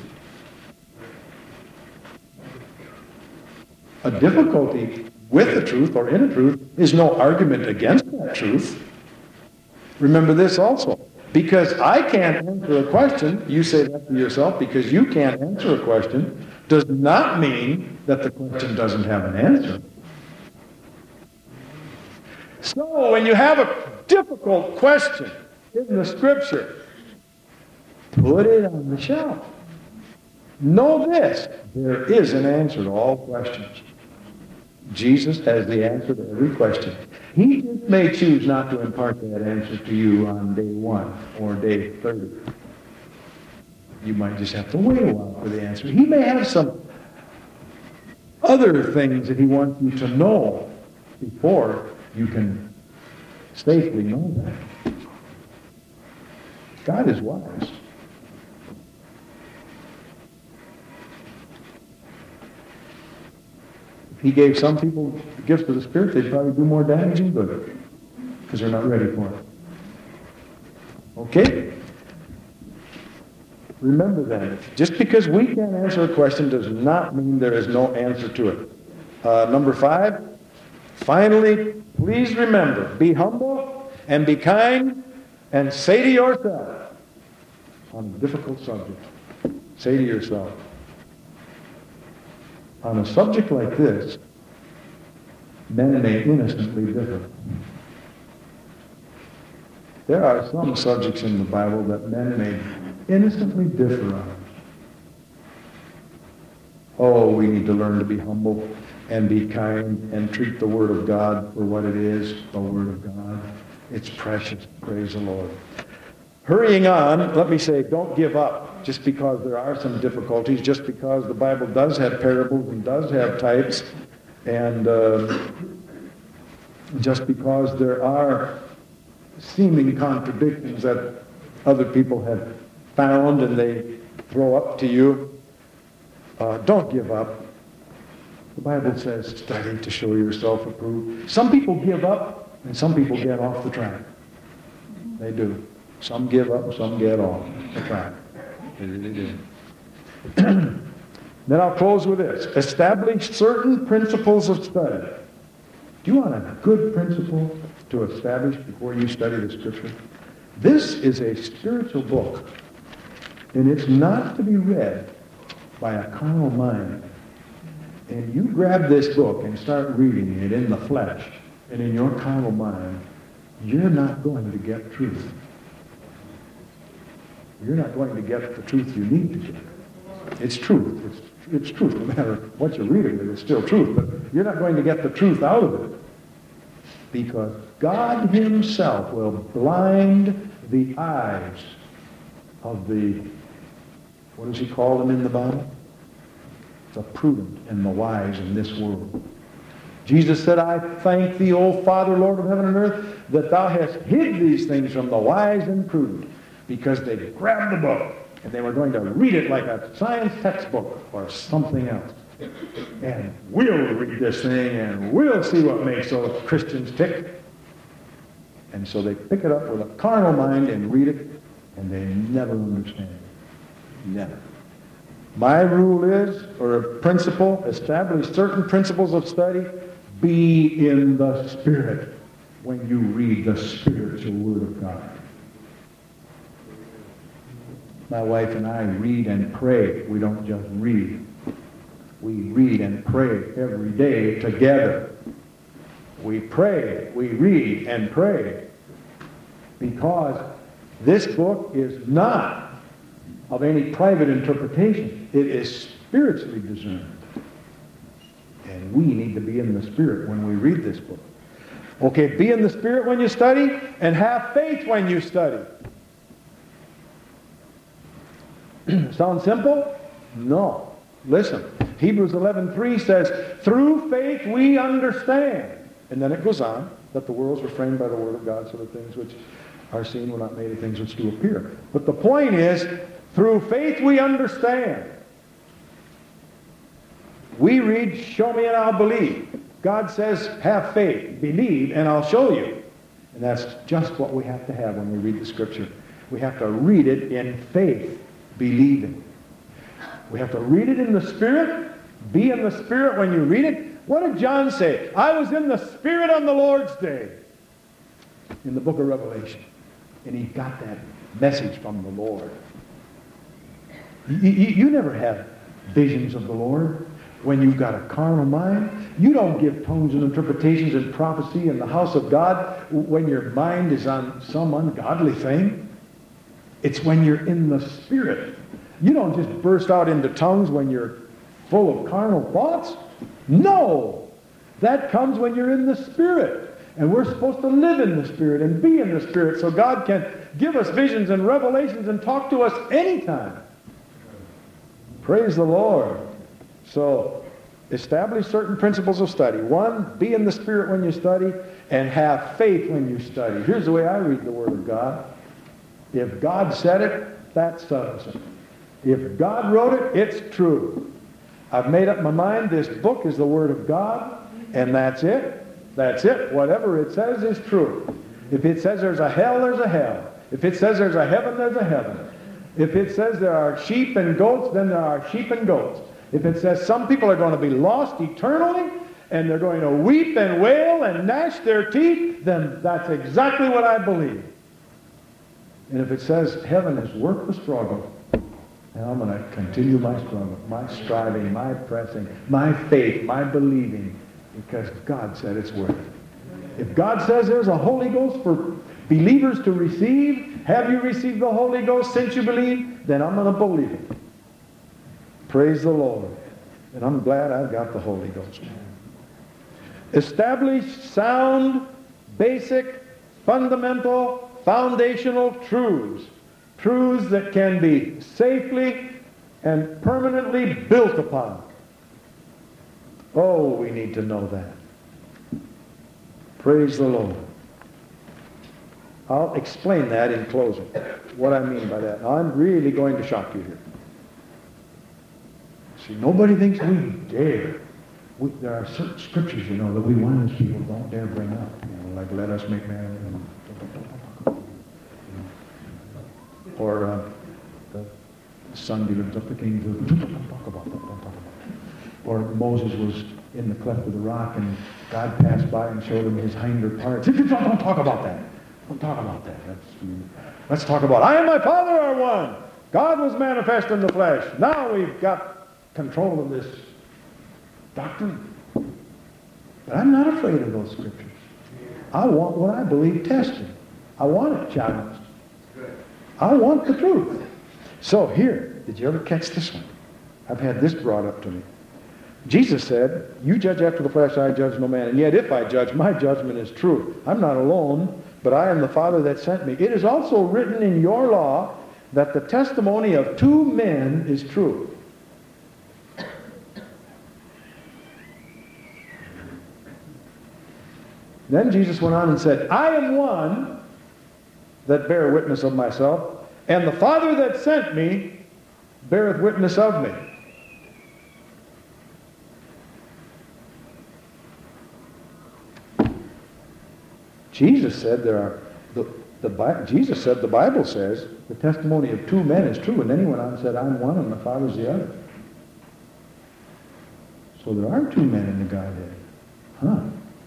A difficulty with the truth or in a truth is no argument against that truth. Remember this also. Because I can't answer a question, you say that to yourself, because you can't answer a question does not mean that the question doesn't have an answer. So when you have a difficult question in the Scripture, put it on the shelf. Know this, there is an answer to all questions. Jesus has the answer to every question. He just may choose not to impart that answer to you on day one or day thirty. You might just have to wait a while for the answer. He may have some other things that he wants you to know before you can safely know that. God is wise. If he gave some people the gifts of the Spirit, they'd probably do more damage than good because they're not ready for it. Okay? Remember that. Just because we can't answer a question does not mean there is no answer to it. Uh, number five, finally, please remember, be humble and be kind and say to yourself, on a difficult subject, say to yourself, on a subject like this, men may innocently differ. There are some subjects in the Bible that men may innocently differ on. Oh, we need to learn to be humble and be kind and treat the Word of God for what it is, the Word of God. It's precious. Praise the Lord. Hurrying on, let me say, don't give up just because there are some difficulties, just because the Bible does have parables and does have types, and uh, just because there are seeming contradictions that other people have found and they throw up to you. Uh, don't give up. The Bible says, study to show yourself approved. Some people give up and some people get off the track. They do. Some give up, some get off the track. They really do. Then I'll close with this. Establish certain principles of study. Do you want a good principle to establish before you study the Scripture? This is a spiritual book, and it's not to be read by a carnal mind. And you grab this book and start reading it in the flesh and in your carnal mind, you're not going to get truth. You're not going to get the truth you need to get. It's truth. It's, it's truth. No matter what you're reading, it's still truth. But you're not going to get the truth out of it because God himself will blind the eyes of the, what does he call them in the Bible? The prudent and the wise in this world. Jesus said, I thank thee, O Father, Lord of heaven and earth, that thou hast hid these things from the wise and prudent, because they grabbed the book and they were going to read it like a science textbook or something else. And we'll read this thing and we'll see what makes those Christians tick. And so they pick it up with a carnal mind and read it, and they never understand it. Never. My rule is, or a principle, establish certain principles of study. Be in the Spirit when you read the spiritual Word of God. My wife and I read and pray. We don't just read. We read and pray every day together. We pray, we read and pray, because this book is not of any private interpretation. It is spiritually discerned. And we need to be in the Spirit when we read this book. Okay, be in the Spirit when you study, and have faith when you study. Sound simple? No. Listen, Hebrews eleven three says, through faith we understand. And then it goes on, that the worlds were framed by the Word of God, so that things which are seen were not made of things which do appear. But the point is, through faith we understand. We read, show me and I'll believe. God says, have faith, believe, and I'll show you. And that's just what we have to have when we read the Scripture. We have to read it in faith, believing. We have to read it in the Spirit, be in the Spirit when you read it. What did John say? I was in the Spirit on the Lord's day, in the book of Revelation. And he got that message from the Lord. You, you, you never have visions of the Lord when you've got a carnal mind. You don't give tongues and interpretations and prophecy in the house of God when your mind is on some ungodly thing. It's when you're in the Spirit. You don't just burst out into tongues when you're full of carnal thoughts. No! That comes when you're in the Spirit. And we're supposed to live in the Spirit and be in the Spirit so God can give us visions and revelations and talk to us anytime. Praise the Lord. So, establish certain principles of study. One, be in the Spirit when you study, and have faith when you study. Here's the way I read the Word of God. If God said it, that settles it. If God wrote it, it's true. I've made up my mind, this book is the Word of God, and that's it. That's it. Whatever it says is true. If it says there's a hell, there's a hell. If it says there's a heaven, there's a heaven. If it says there are sheep and goats, then there are sheep and goats. If it says some people are going to be lost eternally, and they're going to weep and wail and gnash their teeth, then that's exactly what I believe. And if it says heaven is worth the struggle, and I'm going to continue my struggle, my striving, my pressing, my faith, my believing, because God said it's worth it. If God says there's a Holy Ghost for believers to receive, have you received the Holy Ghost since you believe? Then I'm going to believe it. Praise the Lord. And I'm glad I've got the Holy Ghost. Establish sound, basic, fundamental, foundational truths. Truths that can be safely and permanently built upon. Oh, we need to know that. Praise the Lord. I'll explain that in closing, what I mean by that. Now, I'm really going to shock you here. See, nobody thinks we dare. We, there are certain scriptures, you know, that we wise people don't dare bring up. You know, like, let us make man. And, or uh, the son delivers up the king. Don't talk about that. Don't talk about that. Or Moses was in the cleft of the rock and God passed by and showed him his hinder parts. Don't, don't talk about that. Don't talk about that. That's, let's talk about, I and my Father are one. God was manifest in the flesh. Now we've got control of this doctrine. But I'm not afraid of those scriptures. I want what I believe tested. I want it challenged. I want the truth. So here, did you ever catch this one? I've had this brought up to me. Jesus said, you judge after the flesh, I judge no man. And yet if I judge, my judgment is true. I'm not alone, but I am the Father that sent me. It is also written in your law that the testimony of two men is true. Then Jesus went on and said, I am one that bear witness of myself, and the Father that sent me beareth witness of me. Jesus said there are the, the Jesus said the Bible says the testimony of two men is true, and then he went on and said, I'm one and the Father's the other. So there are two men in the Godhead. Huh?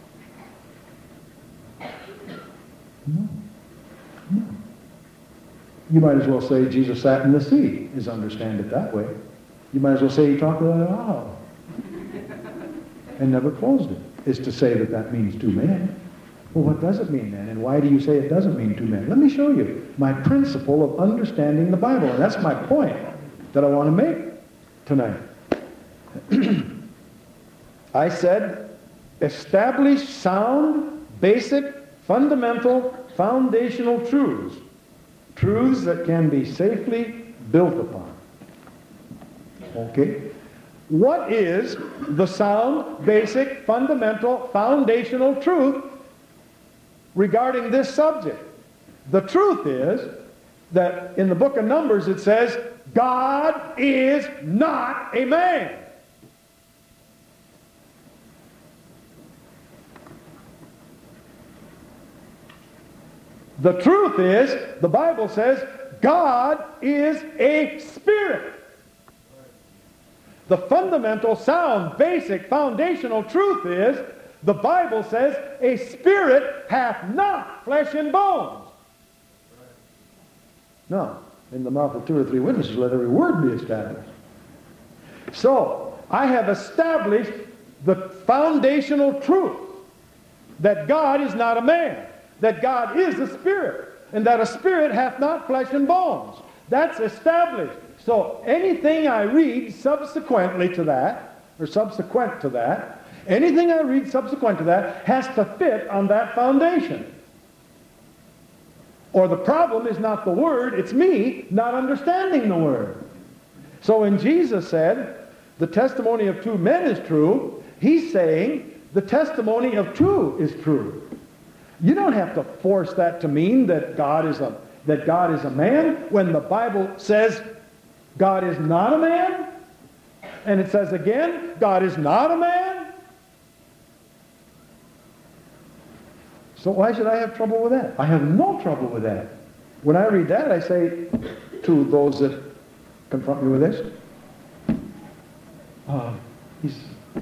No. No. You might as well say Jesus sat in the sea, is understand it that way. You might as well say he talked with an owl and never closed it, is to say that that means two men. Well, what does it mean then? And why do you say it doesn't mean two men? Let me show you my principle of understanding the Bible. And that's my point that I want to make tonight. I said, establish sound, basic, fundamental, foundational truths. Truths that can be safely built upon. Okay? What is the sound, basic, fundamental, foundational truth regarding this subject? The truth is that in the book of Numbers it says, God is not a man. The truth is, the Bible says, God is a spirit. The fundamental, sound, basic, foundational truth is, the Bible says, a spirit hath not flesh and bones. No. In the mouth of two or three witnesses, let every word be established. So, I have established the foundational truth that God is not a man, that God is a spirit, and that a spirit hath not flesh and bones. That's established. So, anything I read subsequently to that, or subsequent to that, anything I read subsequent to that has to fit on that foundation. Or the problem is not the Word, it's me not understanding the Word. So when Jesus said, the testimony of two men is true, he's saying the testimony of two is true. You don't have to force that to mean that God is a, that God is a man when the Bible says God is not a man. And it says again, God is not a man. So why should I have trouble with that? I have no trouble with that. When I read that, I say to those that confront me with this, uh, he's, he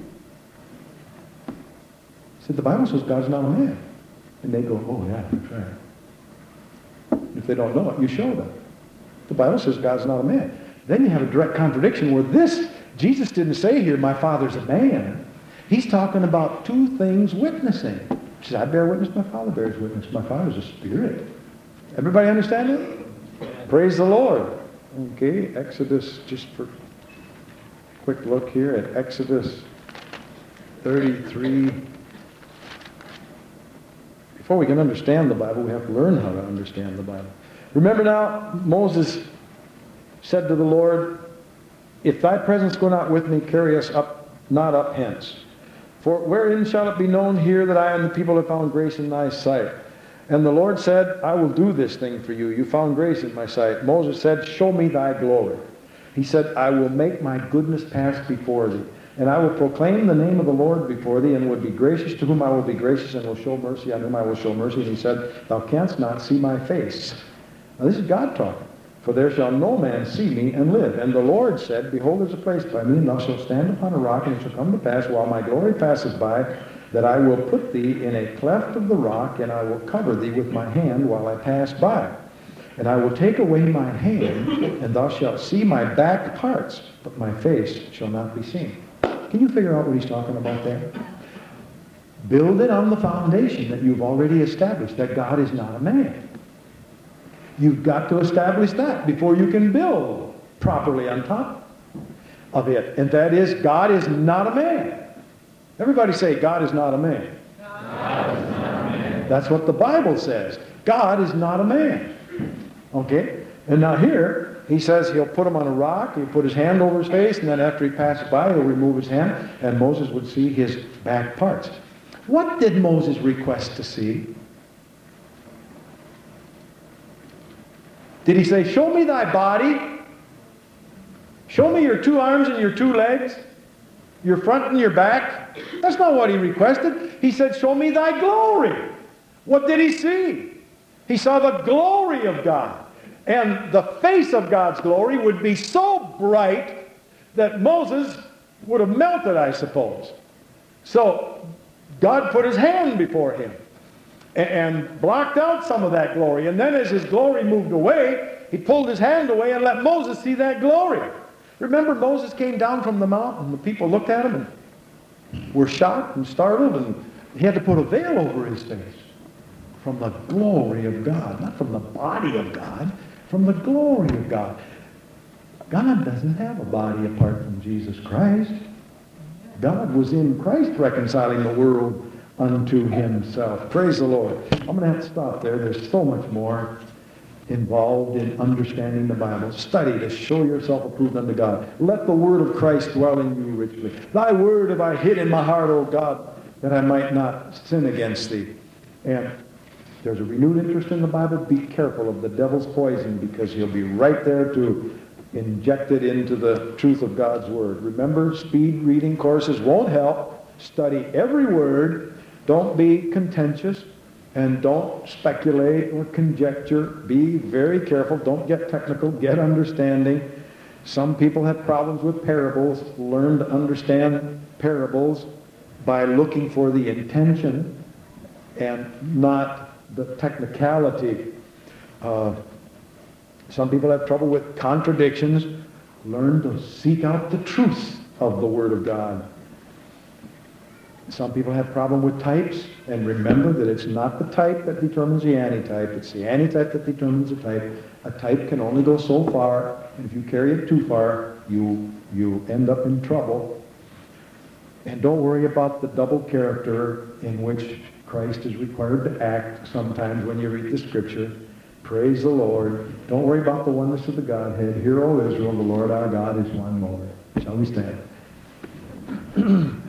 said, the Bible says God's not a man. And they go, oh yeah, that's right. If they don't know it, you show them. The Bible says God's not a man. Then you have a direct contradiction where this, Jesus didn't say here, my Father's a man. He's talking about two things witnessing. He says, I bear witness, my Father bears witness. My Father's a spirit. Everybody understand it? Praise the Lord. Okay, Exodus, just for a quick look here at Exodus thirty-three. Before we can understand the Bible, we have to learn how to understand the Bible. Remember now, Moses said to the Lord, if thy presence go not with me, carry us up, not up hence. For wherein shall it be known here that I and the people have found grace in thy sight? And the Lord said, I will do this thing for you. You found grace in my sight. Moses said, show me thy glory. He said, I will make my goodness pass before thee. And I will proclaim the name of the Lord before thee, and will be gracious to whom I will be gracious, and will show mercy on whom I will show mercy. And he said, thou canst not see my face. Now this is God talking. For there shall no man see me and live. And the Lord said, behold, there's a place by me, and thou shalt stand upon a rock, and it shall come to pass, while my glory passes by, that I will put thee in a cleft of the rock, and I will cover thee with my hand while I pass by. And I will take away my hand, and thou shalt see my back parts, but my face shall not be seen. Can you figure out what he's talking about there? Build it on the foundation that you've already established, that God is not a man. You've got to establish that before you can build properly on top of it. And that is, God is not a man. Everybody say, God is not a man. God is not a man. That's what the Bible says. God is not a man. Okay? And now here, he says he'll put him on a rock, he'll put his hand over his face, and then after he passes by, he'll remove his hand, and Moses would see his back parts. What did Moses request to see? Did he say, show me thy body? Show me your two arms and your two legs? Your front and your back? That's not what he requested. He said, show me thy glory. What did he see? He saw the glory of God. And the face of God's glory would be so bright that Moses would have melted, I suppose. So God put his hand before him and blocked out some of that glory. And then as his glory moved away, he pulled his hand away and let Moses see that glory. Remember, Moses came down from the mountain, and the people looked at him and were shocked and startled, and he had to put a veil over his face from the glory of God, not from the body of God, from the glory of God. God doesn't have a body apart from Jesus Christ. God was in Christ reconciling the world unto himself. Praise the Lord. I'm going to have to stop there. There's so much more involved in understanding the Bible. Study to show yourself approved unto God. Let the word of Christ dwell in you richly. Thy word have I hid in my heart, O God, that I might not sin against thee. And there's a renewed interest in the Bible. Be careful of the devil's poison, because he'll be right there to inject it into the truth of God's word. Remember, speed reading courses won't help. Study every word. Don't be contentious. And don't speculate or conjecture. Be very careful. Don't get technical. Get understanding. Some people have problems with parables. Learn to understand parables by looking for the intention and not the technicality. Uh, some people have trouble with contradictions. Learn to seek out the truth of the Word of God. Some people have problem with types, and remember that it's not the type that determines the antitype. It's the antitype that determines the type. A type can only go so far, and if you carry it too far, you, you end up in trouble. And don't worry about the double character in which Christ is required to act sometimes when you read the Scripture. Praise the Lord. Don't worry about the oneness of the Godhead. Hear, O Israel, the Lord our God is one Lord. Shall we stand?